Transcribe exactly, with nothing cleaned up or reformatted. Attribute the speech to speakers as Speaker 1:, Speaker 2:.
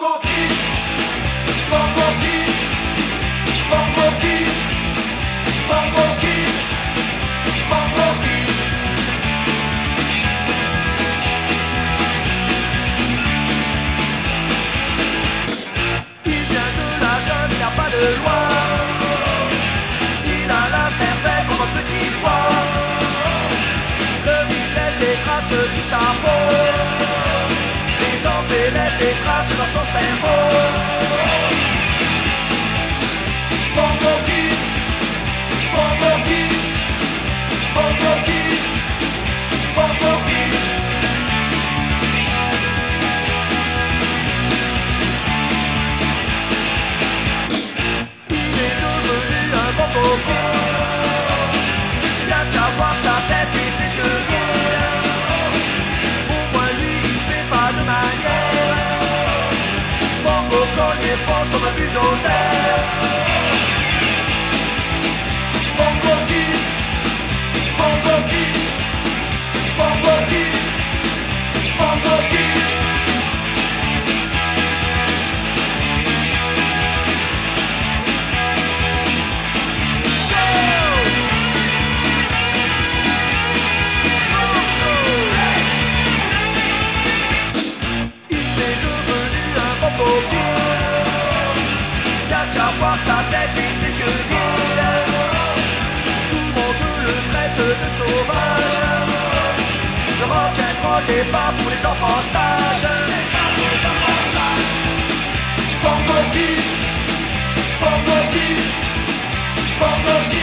Speaker 1: Sous sa peau, les enlever laissent des traces dans son cerveau. Bongo Kid, Bongo Kid, Bongo Kid, Bongo Kid. Il est devenu un Bongo Kid. Il a qu'à voir sa tête et ses yeux vides. Fonce comme un bulldozer. Bongo Kid, Bongo Kid, Bongo Kid, Bongo Kid. Il est devenu un Bongo Kid. Voir sa tête et ses yeux vides. Tout le monde le traite de sauvage. Le rock'n'roll n'est pas pour les enfants sages. C'est pas pour les enfants sages. Bongo Kid, Bongo Kid, Bongo Kid.